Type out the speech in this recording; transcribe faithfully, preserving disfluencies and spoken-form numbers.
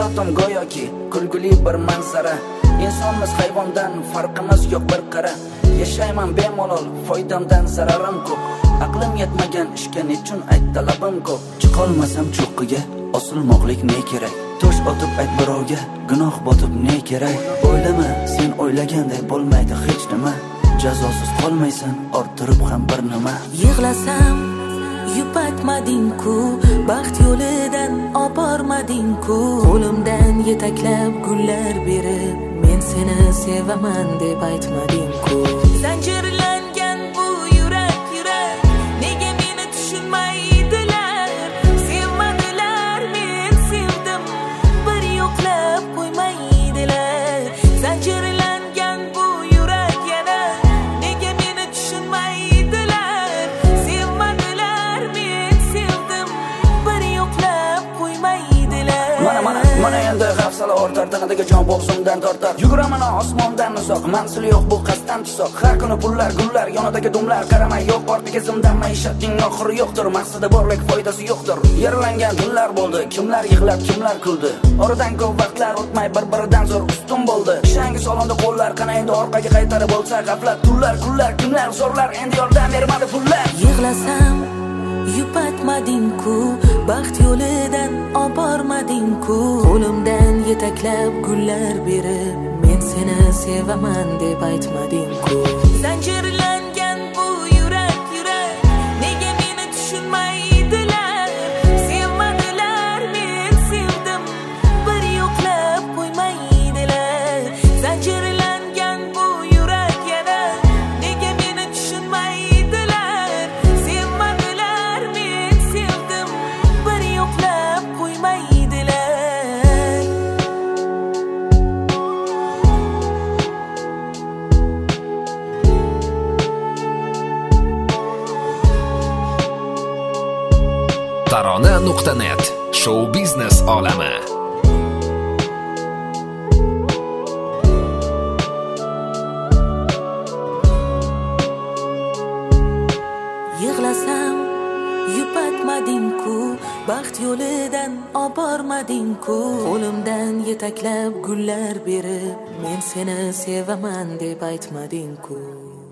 Hayotim go'yoki kulguli bir manzara. İnsanmiz hayvondan farqimiz yo'q bir qara. Yashayman bemalol, foydamdan zararim ko'p. Aqlim yetmagan ishga nechun ayt talabim ko'p. Chiqolmasam cho'qqiga, osilmoqlik ne kerak? Tosh otib ayt birovga, gunoh botib ne kerak? O'ylama, sen o'ylaganday bo'lmaydi hech nima. Jazosiz qolmaysan, orttirib ham bir nima. Yig'lasam yupatmading-ku, baxt yo'lidan obormading-ku. Qo'limdan yetaklab gullar berib, men seni sevaman deb aytmading-ku. Zanjirlangan bu yurak yurak, nega meni tushunmaydilar? Sevmadilar, men sevdim, bir yo'qlab qo'ymaydilar. Zanjirlangan bu yurak yana, nega meni tushunmaydilar? Sevmadilar, men sevdim, bir yo'qlab qo'ymaydilar. Mana mana mana endi hafsala ortar, tanadagi jon bo'g'zimdan tortar. Yuguraman osmondan uzoq, mansili yo'q bu qasddan tusoq. Har kuni pullar gullar, yonidagi dumlar qaramay yo'q, ortiga zimdan maishatning oxiri yo'qdir. Maqsadi borlik, foydasi yo'qdir. Yaralangan dillar bo'ldi, kimlar yig'lab, kimlar kuldi. Oradan ko'p vaqtlar o'tmay bir-biridan zo'r ustun bo'ldi. Shangi solonda qo'llar, qana endi orqaga qaytarib bo'lsa g'aflat. Tullar, kullar, kimlar zo'rlar, endi yordam bermadi pullar. Yig'lasam yupatmading-ku, baxt yo'lidan obormading-ku. Qo'limdan yetaklab gullar berib, men seni sevaman deb aytmading-ku. Zanjirlangan bu yurak yurak, nega meni tushunmaydilar? Sevmadilar, men sevdim, bir yo'qlab qo'ymaydilar. Zanjirlangan bu yurak yana, nega meni tushunmaydilar? Sevmadilar, men sevdim, bir yo'qlab qo'ymaydilar. tarona nuqta net show biznes olami. Yig'lasam yupatmading-ku, baxt yo'lidan obormading-ku. Qo'limdan yetaklab gullar berib, men seni sevaman deb aytmading-ku.